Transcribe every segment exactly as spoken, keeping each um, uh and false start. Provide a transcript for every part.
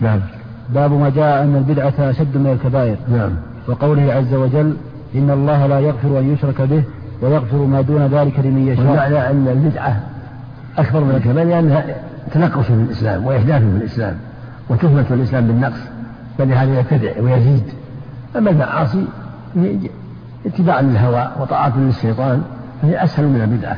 نعم. باب ما جاء أن البدعة أشد من الكبائر. نعم. وقوله عز وجل إن الله لا يغفر أن يشرك به ويغفر ما دون ذلك لمن يشاء. والمعنى أن البدعة أكبر من الكبائر لأنها تنقص في الإسلام وإحداث في الإسلام وتهمة الإسلام بالنقص، فلهذا يبتدع ويزيد. أما المعاصي اتباع للهوى وطاعة للشيطان فهي أسهل من البدعة،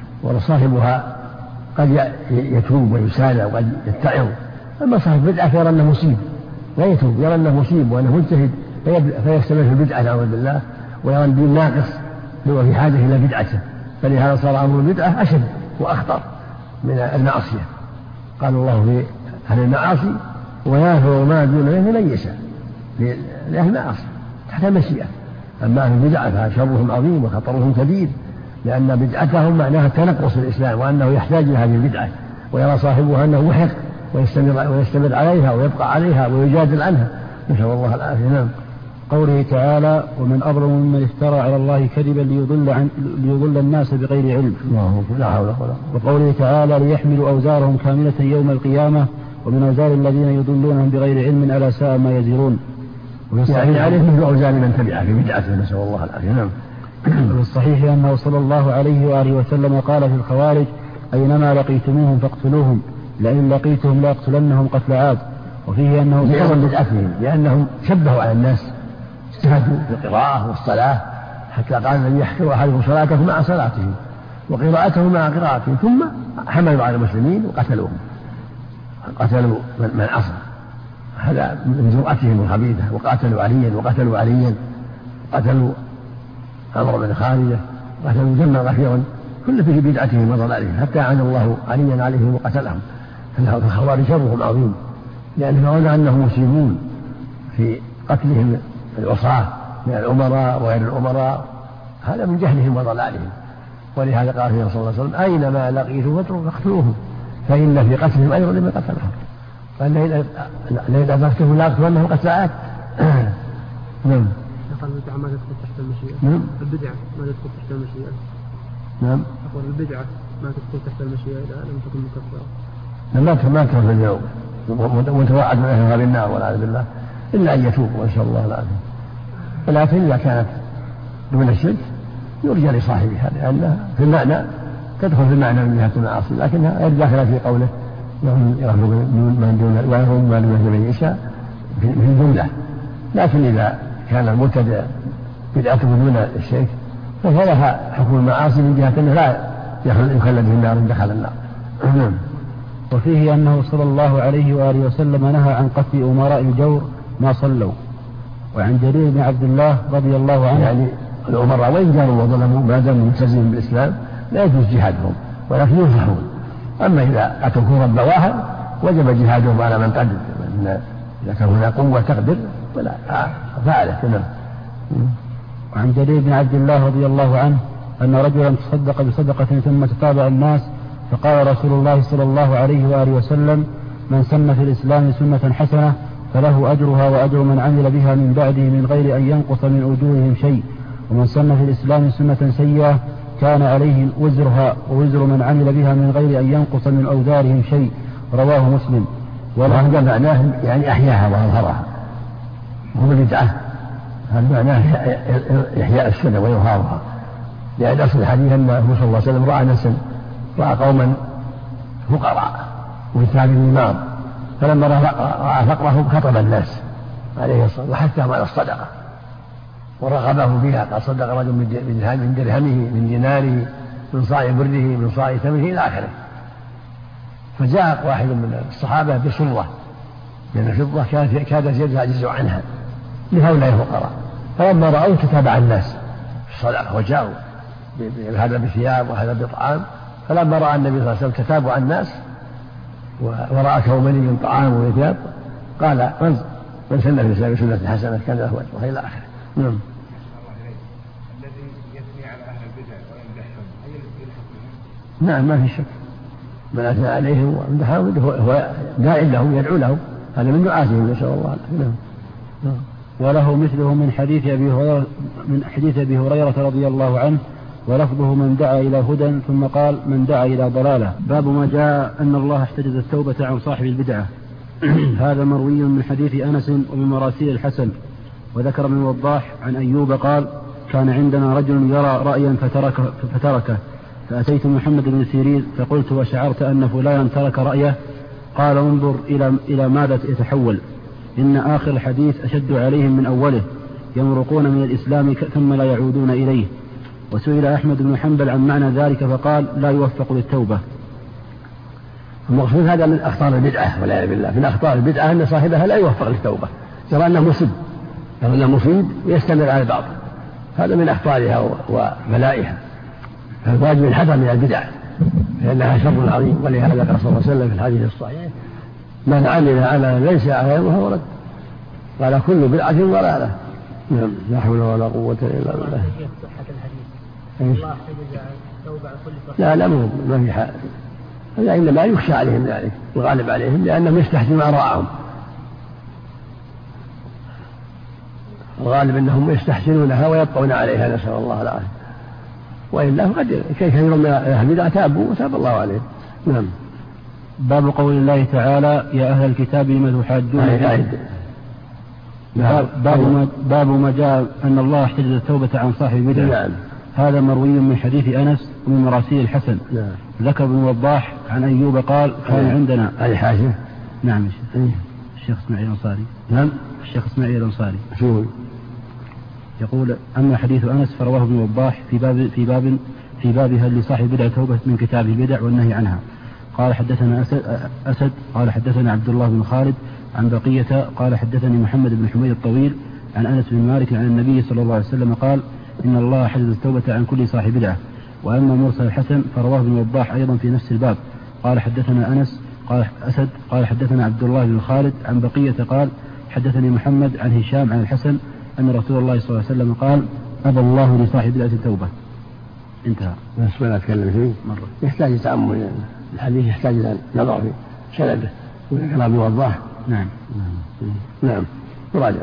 وصاحبها قد يتوب ويسالى وقد يتعظ. أما صاحب البدعة فيرى أنه مصيب لا يتوب، يرى أنه مصيب وأنه مجتهد فيستمر في البدعة نعوذ بالله، ويرى أن الدين ناقص هو في حاجة إلى بدعته، فلهذا صار أمر البدعة أشد وأخطر من المعصية. قال الله في أهل المعاصي ويغفر ما دون ذلك لمن يشاء، لأهل المعاصي تحت المشيئة. أما أهل البدعة فشرهم عظيم وخطرهم كبير، لأن بدعتهم معناها تنقص الإسلام وأنه يحتاج إلى هذه البدعة، ويرى صاحبها أنه محق ويستمر, ويستمر عليها ويبقى عليها ويجادل عنها، نسأل الله العافية. نعم. قوله تعالى ومن أظلم ممن افترى على الله كذبا ليضل, عن ليضل الناس بغير علم. لا حول ولا قوة. وقوله تعالى ليحملوا أوزارهم كاملة يوم القيامة ومن أوزار الذين يضلونهم بغير علم ألا ساء ما يزرون. يعني عليه مثل أوزار من تبعه في بدعته، نسأل الله العافية. نعم. والصحيح أنه صلى الله عليه وآله وسلم قال في الخوارج أينما لقيتموهم فاقتلوهم لئن لقيتهم لأقتلنهم قتل عاد. وفيه أنه لعظم بدعتهم لأنهم شبهوا على الناس، اجتهدوا في القراءة والصلاة، حتى قال من يحكر أحدكم صلاته مع صلاته وقراءته مع قراءته، ثم حملوا على المسلمين وقتلوهم، قتلوا من عصى. هذا من جرأتهم الخبيثة. وقاتلوا عليا وقتلوا عليا وقتلوا عمرو بن خالد وقتلوا جمعا كثيرا، كل فيه بدعتهم وضلالهم، حتى عن الله عليا عليهم وقتلهم. فالخوارج شرهم عظيم، لأنهم يرون أنهم مصيبون في قتلهم العصاة من الأمراء وغير الأمراء، هذا من جهلهم وضلالهم. ولهذا قال صلى الله عليه وسلم أينما لقيتم فاقتلوهم فإن في قتلهم أجر لمن قتلهم، فإن لئن أدركتهم لأقتلنهم قتل عاد. نعم. البدعة ما تدخل تحت المشيئة. نعم. البدعة ما تدخل تحت المشيئة. نعم. أقول البدعة ما تدخل تحت المشيئة إذا لم تكن مكفرة. ما ما تدخل في اليوم متوعد من أهل النار والعياذ بالله إلا أن يتوب ونسأل الله العافية. ولكن إذا كانت دون الشرك يرجى لصاحبها، لأنها في المعنى تدخل في المعنى من جهة المعاصي، لكنها غير داخلة في قوله يغفر من دون ويغفر ما دون من يشاء في الجملة. لكن إذا كان المبتدع بدعته دون الشرك فلها حكم المعاصي من جهة أنه لا يخلد في النار إن دخل النار. وفيه أنه صلى الله عليه وآله وسلم نهى عن قتل أمراء الجور ما صلوا. وعن جرير بن عبد الله رضي الله عنه يعني الأمراء وإن جاروا وظلموا ما داموا ملتزمين بالإسلام لا يجوز جهادهم ولكن ينصحون. أما إذا أتوا كفرا بواها وجب جهادهم على من قدر، إذا كان هناك قوة تقدر فلا فعله. نعم. وعن جرير بن عبد الله رضي الله عنه أن رجلا تصدق بصدقة ثم تتابع الناس فقال رسول الله صلى الله عليه وآله وسلم من سن في الإسلام سنة حسنة فله أجرها وأجر من عمل بها من بعده من غير أن ينقص من أجورهم شيء، ومن سن في الإسلام سنة سيئة كان عليه وزرها ووزر من عمل بها من غير أن ينقص من أوزارهم شيء. رواه مسلم. وهذا معناه يعني أحياها وأظهرها، هو بدعة، هذا معناه إحياء السنة وإظهارها، لأن أصل الحديث أن الرسول صلى الله عليه وسلم رأى ناسا رأى قوما فقراء وكتاب الإمام، فلما رأى فقرهم خطب الناس عليه الصلاة وحثهم على الصدقة ورغبه فيها. قال صدق رجل من درهمه من ديناره من صاع بره من صاع تمره إلى آخره. فجاء واحد من الصحابة بصرة من الفضة كاد يجزع عنها لهؤلاء الفقراء، فلما رأوه تتابع الناس في الصدقة وجاءوا هذا بثياب وهذا بطعام. فلما رأى النبي صلى الله عليه وسلم تتابع الناس ورأى كومني من طعام وثياب قال من من سن في الإسلام سنة حسنة كان له أجر وإلى آخره. نعم. الذي يثني على أهل البدع ويمدحهم أي الحكم؟ نعم ما في شك، من أثنى عليهم وامدحهم هو داع لهم يدعو لهم، هذا من دعاتهم نسأل الله العافية. نعم. وله مثله من حديث أبي هريرة من حديث أبي هريرة رضي الله عنه ولفظه من دعا إلى هدى ثم قال من دعا إلى ضلالة. باب ما جاء أن الله احتجز التوبة عن صاحب البدعة. هذا مروي من حديث أنس ومن مراسيل الحسن. وذكر ابن الوضاح عن أيوب قال كان عندنا رجل يرى رأيا فتركه, فتركه فأتيت محمد بن سيرين فقلت وشعرت أن فلانا ترك رأيه؟ قال انظر إلى, إلى ماذا يتحول، إن آخر الحديث أشد عليهم من أوله، يمرقون من الإسلام ثم لا يعودون إليه. وسئل أحمد بن حنبل عن معنى ذلك فقال لا يوفق للتوبة. المقصود هذا من أخطار البدعة والعياذ بالله. من أخطار البدعة أن صاحبها لا يوفق للتوبة، يرى أنه مصيب، يرى أنه مصيب ويستمر على الباطل، هذا من أخطارها وبلائها. فالواجب الحذر من البدع لأنها شر عظيم. ولهذا قال صلى الله عليه وسلم في الحديث الصحيح من عمل عملا ليس عليه فهو رد، قال كل بدعة ضلالة. نعم، لا حول ولا قوة إلا بالله. لا لا مو ما في حال، هذا إنما يخشى عليهم ذلك وغالب عليهم لأنهم يستحسنون آراءهم، الغالب أنهم يستحسنونها ويبقون عليها، نسأل الله العافية. وإلا فقد كثير من أهل البدع تابوا وتاب الله عليهم. نعم. باب قول الله تعالى يا أهل الكتاب لم تحاجون باب, باب, ما باب ما جاء أن الله احتجز التوبة عن صاحب البدع. نعم. هذا مروي من حديث أنس ومن مراسيل الحسن. نعم. ذكر ابن وضاح عن أيوب قال كان نعم. عندنا هذه حاجة. نعم الشيخ اسماعيل الأنصاري. نعم الشيخ اسماعيل الأنصاري شو يقول أما حديث أنس فرواه ابن وضاح في باب في باب في باب هل لصاحب بدعة توبة من كتاب البدع والنهي عنها. قال حدثنا أسد, أسد قال حدثنا عبد الله بن خالد عن بقية قال حدثني محمد بن حميد الطويل عن أنس بن مالك عن النبي صلى الله عليه وسلم قال إن الله حجز التوبة عن كل صاحب بدعة. وأما مرسل الحسن فرواه ابن وضاح أيضا في نفس الباب. قال حدثنا أنس قال أسد قال حدثنا عبد الله بن خالد عن بقية قال حدثني محمد عن هشام عن الحسن أن رسول الله صلى الله عليه وسلم قال أبى الله لصاحب بدعة التوبة. انتهى. بس ولا أتكلم فيه مرة. يحتاج تأمل الحديث، يحتاج إلى نظر في سنده وكلام وضاح. نعم نعم راجع.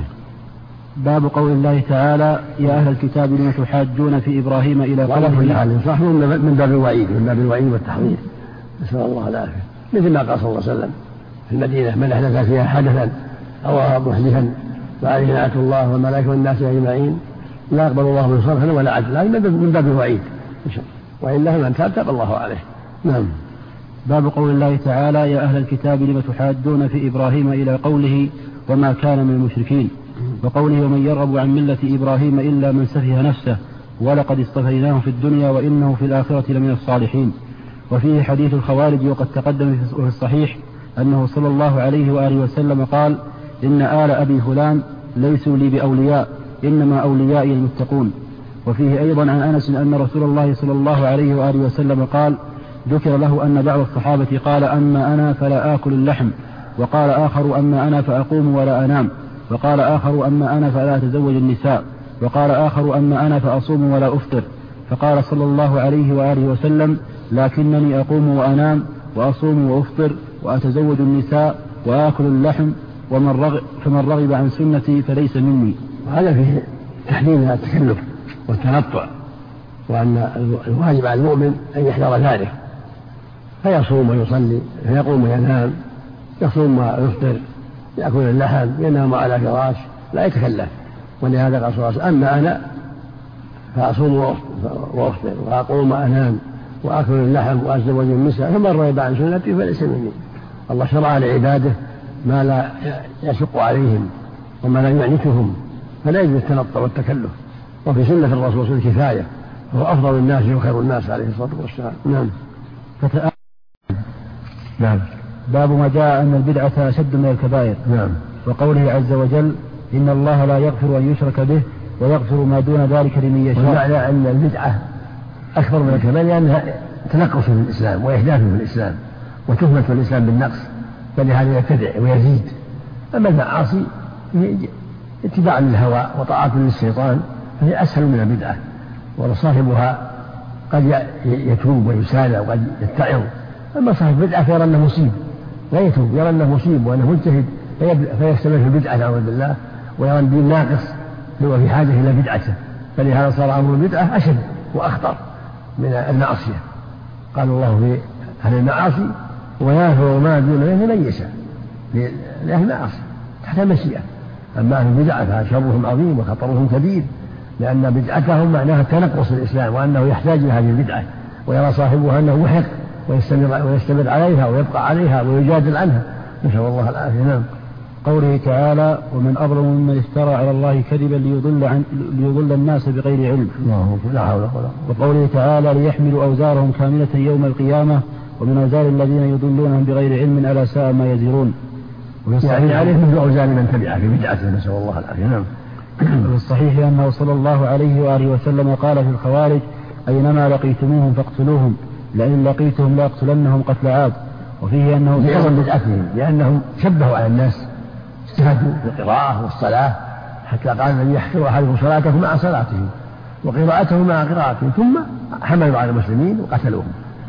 باب قول الله تعالى يا أهل الكتاب لم تحاجون في إبراهيم إلى قوله. صح من باب الوعيد، من باب الوعيد والتحذير، نسأل الله العافية. مثل ما قال صلى الله عليه وسلم في المدينة من أحدث فيها حدثا أو محدثا فعليه لعنة الله والملائكة والناس أجمعين لا يقبل الله من صرفا ولا عدلا، من باب الوعيد، وإلا من تاب تاب الله عليه. نعم. باب قول الله تعالى يا أهل الكتاب لم تحاجون في إبراهيم إلى قوله وما كان من المشركين، وقوله ومن يرغب عن ملة إبراهيم إلا من سفه نفسه ولقد اصطفيناه في الدنيا وإنه في الآخرة لمن الصالحين. وفيه حديث الخوارج وقد تقدم في الصحيح أنه صلى الله عليه وآله وسلم قال إن آل أبي فلان ليسوا لي بأولياء إنما أوليائي المتقون. وفيه أيضا عن أنس أن رسول الله صلى الله عليه وآله وسلم قال ذكر له أن بعض الصحابة قال أما أنا فلا آكل اللحم، وقال آخر أما أنا فأقوم ولا أنام، وقال آخر أما أنا فلا أتزوج النساء، وقال آخر أما أنا فأصوم ولا أفطر. فقال صلى الله عليه وآله وسلم لكنني أقوم وأنام وأصوم وأفطر وأتزوج النساء وآكل اللحم ومن رغب فمن رغب عن سنتي فليس مني. وهذا فيه تحليل التكلف والتنطع، وأن الواجب على المؤمن أن يحذر ذلك فيصوم ويصلي، فيقوم وينام، يصوم ويفطر، يأكل اللحم، ينام على فراش، لا يتكلف. ولهذا قال صلى الله عليه وسلم أما أنا فأصوم وأفطر وأقوم وأنام وأكل اللحم وأتزوج النساء فمن رغب عن سنتي فليس مني. الله شرع لعباده ما لا يشق عليهم وما لا يعنتهم، فلا يجوز التنطع والتكلف. وفي سنة الرسول صلى الكفاية، هو أفضل الناس وخير الناس عليه الصلاة والسلام. نعم. فتأ... نعم. باب ما جاء أن البدعة أشد من الكبائر. نعم. وقوله عز وجل إن الله لا يغفر أن يشرك به ويغفر ما دون ذلك لمن يشاء. والمعنى أن البدعة أكبر من الكبائر لأنها تنقص في الإسلام وإحداث في الإسلام وتهمة الإسلام بالنقص، فلهذا يبتدع ويزيد. أما المعاصي اتباع للهوى وطاعة للشيطان فهي أسهل من البدعة، وصاحبها قد يتوب ويسالى وقد يتعظ. أما صاحب البدعة فيرى أنه مصيب لا يتوب، يرى أنه مصيب وأنه مجتهد فيستمر في البدعة نعوذ بالله، ويرى الدين ناقص هو في حاجة إلى بدعته، فلهذا صار أمر البدعة أشد وأخطر من المعصية. قال الله في أهل المعاصي ويغفر ما دون ذلك من يشاء، لأهل المعاصي تحت المشيئة. أما أهل البدع فشرهم عظيم وخطرهم كبير، لأن بدعتهم معناها تنقص الإسلام وأنه يحتاج إلى هذه البدعة، ويرى صاحبها أنه محق ويستمر, ويستمر عليها ويبقى عليها ويجادل عنها، نسأل الله العافية. نعم. قوله تعالى: ومن أظلم ممن افترى على الله كذبا ليضل, عن ليضل الناس بغير علم. لا حول ولا قوة. وقوله تعالى: ليحملوا أوزارهم كاملة يوم القيامة ومن أوزار الذين يضلونهم بغير علم ألا ساء ما يزرون. يعني عليه مثل أوزار من تبعه في بدعته، نسأل الله العافية. نعم. والصحيح أنه صلى الله عليه وآله وسلم قال في الخوارج: أينما لقيتموهم فاقتلوهم، لئن لقيتهم لأقتلنهم قتل عاد. وفيه أنه لعظم بدعتهم، لأنهم شبهوا على الناس، اجتهدوا في القراءة والصلاة، حتى قال الذي يحقر أحدكم صلاته مع صلاته وقراءته مع قراءته، ثم حملوا على المسلمين وقتلوهم،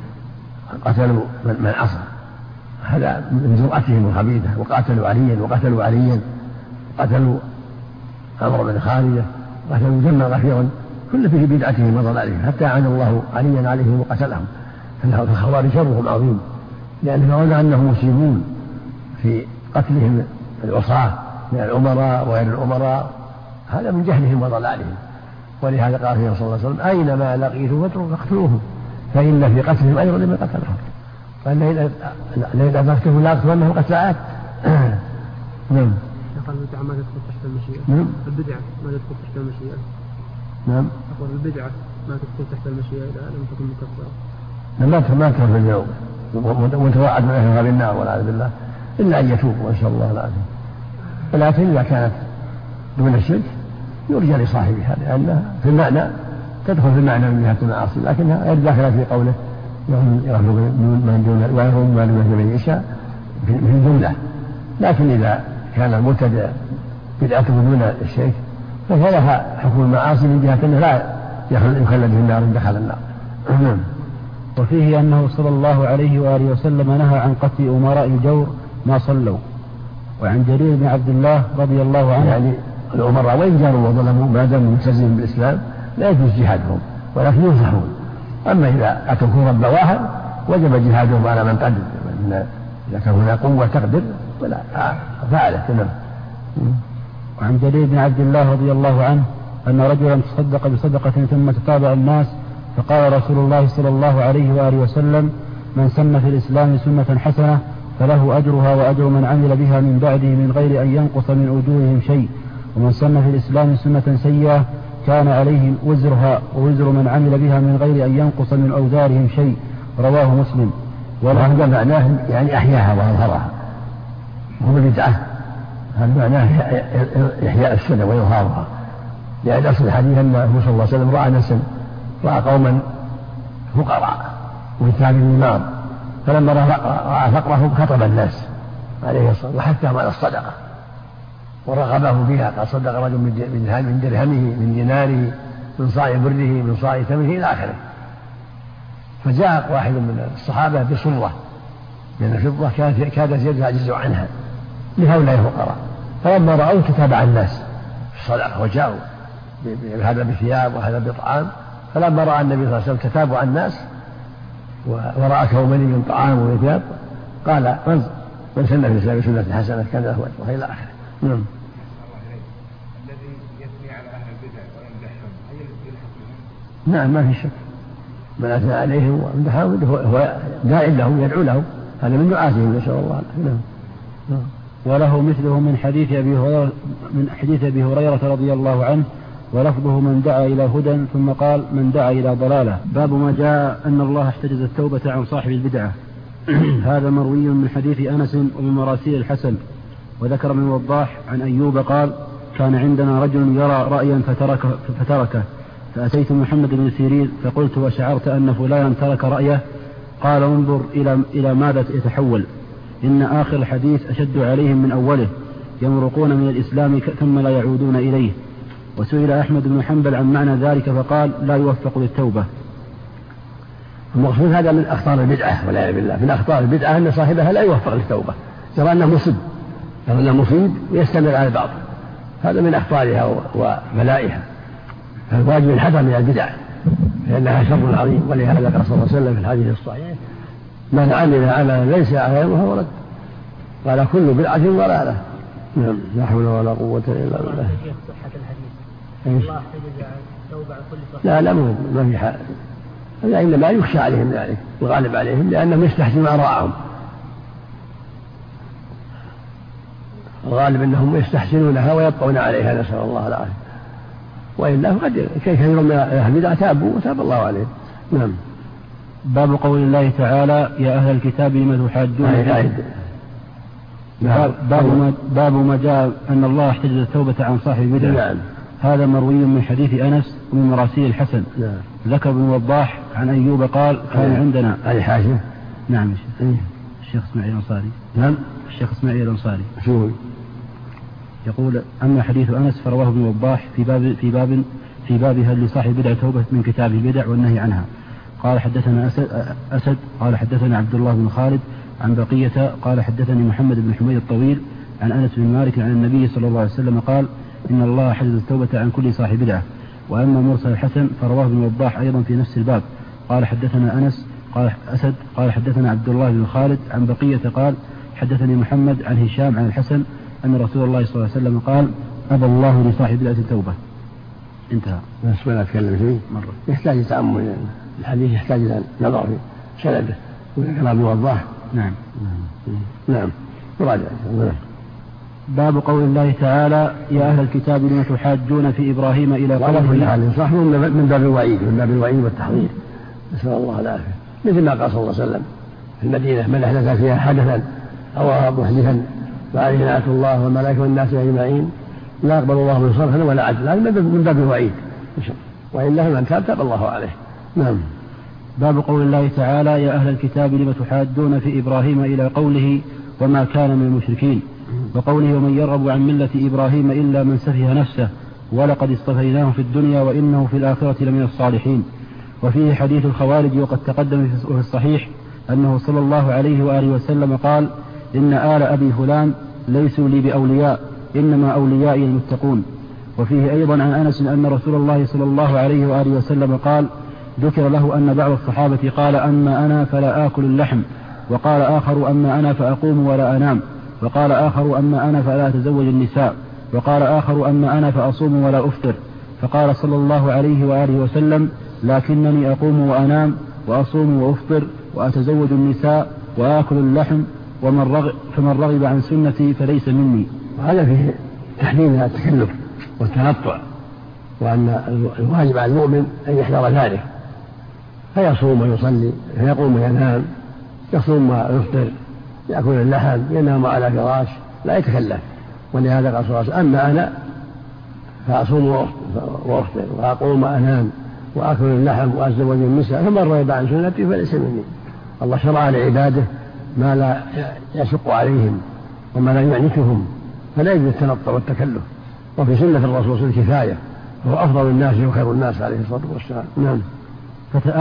قتلوا من عصى. هذا من جرأتهم الخبيثة. وقاتلوا عليا وقتلوا عليا وقتلوا عمرو بن خالد، قتلوا جمعا كثيرا، كل فيه بدعتهم وضلالهم، حتى عن الله عليا عليهم وقتلهم. فالخوارج شرهم عظيم، لأنهم يرون أنهم مصيبون في قتلهم العصاة من الأمراء وغير الأمراء، هذا من جهلهم وضلالهم. ولهذا قال صلى الله عليه وسلم: أينما لقيتم فاقتلوهم فإن في قتلهم أجرا لمن قتلهم، فإن لئن أدركتهم لأقتلنهم قتل عاد. نعم. قال البدعة ما تدخل تحت المشيئة. نعم. البدعة ما تدخل تحت المشيئة. نعم. أقول البدعة ما تدخل تحت المشيئة إذا لم تكن مكفرة. ما ما تدخل في الجو وتوعد من أهلها بالنار والعياذ بالله، إلا أن يتوب، ونسأل الله العافية. ولكن إذا كانت دون الشرك يرجى لصاحبها، لأنها في المعنى تدخل في المعنى من جهة المعاصي، لكنها غير داخلة في قوله يغفر من دون ويغفر ما دون من يشاء في الجملة. لكن إذا كان المبتدع بدعته دون الشرك فلها حكم المعاصي من جهة أنه لا يخلد في النار إن دخل النار. وفيه أنه صلى الله عليه وآله وسلم نهى عن قتل أمراء الجور ما صلوا. وعن جرير بن عبد الله رضي الله عنه يعني الأمراء وإن جاروا وظلموا ما داموا ملتزمين بالإسلام لا يجوز جهادهم، ولكن ينصحون. أما إذا أتوا كفرا بواهر وجب جهادهم على من قدر، إذا كان هناك قوة تقدر ولا فعلت. وعن جرير بن عبد الله رضي الله عنه أن رجلا تصدق بصدقة ثم تتابع الناس، فقال رسول الله صلى الله عليه وآله وسلم: من سن في الإسلام سنة حسنة فله أجرها وأجر من عمل بها من بعده من غير أن ينقص من أجورهم شيء، ومن سن في الإسلام سنة سيئة كان عليه وزرها ووزر من عمل بها من غير أن ينقص من أوزارهم شيء. رواه مسلم. وهذا معناه يعني أحياها وأظهرها، هو بدعة. هذا معناه إحياء السنة وإظهارها، لأن أصل الحديث أنه صلى الله عليه وسلم رأى ناسا رأى قوما فقراء وكتاب النار، فلما رأى فقرهم خطب الناس عليه الصلاة وحثهم على الصدقة ورغبه فيها. قال: صدق رجل من درهمه من ديناره من صاع بره من صاع تمره إلى آخره. فجاء واحد من الصحابة بصرة من الفضة كادت يدها يجزع عنها لهؤلاء الفقراء، فلما رأوه تتابع الناس الصدقة وجاءوا هذا بثياب وهذا بطعام. فلما رأى النبي صلى الله عليه وسلم تتابع الناس ورأى كومني من طعام وثياب قال: من سن في الإسلام سنة حسنة كان له أجرها إلى آخره. نعم. الذي يثني على أهل البدع ويمدحهم أي يلحق بهم؟ نعم، ما في شك. من أثنى عليهم ومدحهم هو داع لهم يدعو لهم، هذا من دعاتهم، نسأل الله العافية. نعم. وله مثله من حديث أبي هريرة من حديث أبي هريرة رضي الله عنه، ولفظه: من دعا إلى هدى، ثم قال: من دعا إلى ضلالة. باب ما جاء أن الله احتجز التوبة عن صاحب البدعة. هذا مروي من حديث أنس ومن مراسيل الحسن. وذكر من وضاح عن أيوب قال: كان عندنا رجل يرى رأيا فتركه, فتركه فأتيت محمد بن سيرين فقلت: وشعرت أن فلانا ترك رأيه؟ قال: انظر إلى, إلى ماذا يتحول، إن آخر الحديث أشد عليهم من أوله، يمرقون من الإسلام ثم لا يعودون إليه. وسئل أحمد بن حنبل عن معنى ذلك فقال: لا يوفق للتوبة. المقصود هذا من أخطار البدعة والعياذ بالله. من أخطار البدعة أن صاحبها لا يوفق للتوبة، يرى أنه مصيب يرى أنه مصيب ويستمر على الباطل، هذا من أخطارها وبلائها. فالواجب الحذر من البدع لأنها شر عظيم. ولهذا قال صلى الله عليه وسلم في الحديث الصحيح: من عمل عملا ليس عليه فهو رد. قال كل بدعة ضلالة. نعم. لا حول ولا قوة إلا بالله. صحة الحديث الله احتجز عن توبة عن كل صحة. لا لا مو ما في حال، هذا إنما يخشى عليهم ذلك وغالب عليهم لأنهم يستحسنون آراءهم، الغالب أنهم يستحسنونها ويبقون عليها، نسأل الله العافية. وإلا فقد كثير من أهل البدع تابوا وتاب الله عليهم. نعم. باب قول الله تعالى يا أهل الكتاب لم تحاجون باب, باب, ما باب ما جاء أن الله احتجز التوبة عن صاحب البدع. نعم. هذا مروي من حديث أنس ومن مراسيل الحسن. نعم. ذكر ابن وضاح عن أيوب قال كان عندنا هذه حاجة. نعم الشيخ, الشيخ اسماعيل الأنصاري. نعم. الشيخ اسماعيل الأنصاري شو يقول أما حديث أنس فرواه ابن وضاح في باب في باب في باب هل لصاحب بدع توبة من كتاب البدع والنهي عنها. قال حدثنا أسد, أسد قال حدثنا عبد الله بن خالد عن بقية قال حدثني محمد بن حميد الطويل عن أنس بن مالك عن النبي صلى الله عليه وسلم قال إن الله حجز التوبة عن كل صاحب بدعة. وأما مرسل الحسن فرواه ابن وضاح أيضا في نفس الباب. قال حدثنا أنس قال أسد قال حدثنا عبد الله بن خالد عن بقية قال حدثني محمد عن هشام عن الحسن أن رسول الله صلى الله عليه وسلم قال أبى الله لصاحب بدعة التوبة. انتهى. بس ولا أتكلم فيه مرة يحتاج تأمل، الحديث يحتاج إلى نظر في سنده وكلام وضاح. نعم. نعم. راجع. باب قول الله تعالى يا أهل الكتاب لم تحاجون في إبراهيم إلى قوله. صح من باب الوعيد من باب الوعيد والتحذير، نسأل الله العافية. مثل ما قال صلى الله عليه وسلم في المدينة من أحدث فيها حدثا أو محدثا فعليه لعنة الله والملائكة والناس أجمعين لا يقبل الله من صرفا ولا عدل، هذا من باب الوعيد، وإلا من تاب تاب الله عليه. نعم. باب قول الله تعالى يا أهل الكتاب لم تحاجون في إبراهيم إلى قوله وما كان من المشركين، وقوله ومن يرغب عن ملة إبراهيم إلا من سفه نفسه ولقد اصطفيناه في الدنيا وإنه في الآخرة لمن الصالحين. وفيه حديث الخوارج وقد تقدم في الصحيح أنه صلى الله عليه وآله وسلم قال إن آل أبي فلان ليسوا لي بأولياء إنما أوليائي المتقون. وفيه أيضا عن أنس أن رسول الله صلى الله عليه وآله وسلم قال ذكر له أن بعض الصحابة قال أما أنا فلا آكل اللحم، وقال آخر أما أنا فأقوم ولا أنام، وقال آخر أما أنا فلا أتزوج النساء، وقال آخر أما أنا فأصوم ولا أفطر. فقال صلى الله عليه وآله وسلم لكنني أقوم وأنام وأصوم وأفطر وأتزوج النساء وآكل اللحم ومن رغب فمن رغب عن سنتي فليس مني. وهذا فيه تحريم التكلف والتنطع، وأن الواجب على المؤمن أن يحذر ذلك فيصوم ويصلي فيقوم وينام، يصوم ويفطر، يأكل اللحم، ينام على فراش، لا يتكلف. ولهذا قال صلى الله عليه وسلم أما أنا فأصوم وأفطر وأقوم وأنام وأكل اللحم وأتزوج النساء فمن رغب عن سنتي فليس مني. الله شرع لعباده ما لا يشق عليهم وما لا يعنفهم، فلا يجوز التنطع والتكلف. وفي سنة الرسول صلى الله عليه وسلم كفاية، هو أفضل الناس وخير الناس عليه الصلاة والسلام. نعم.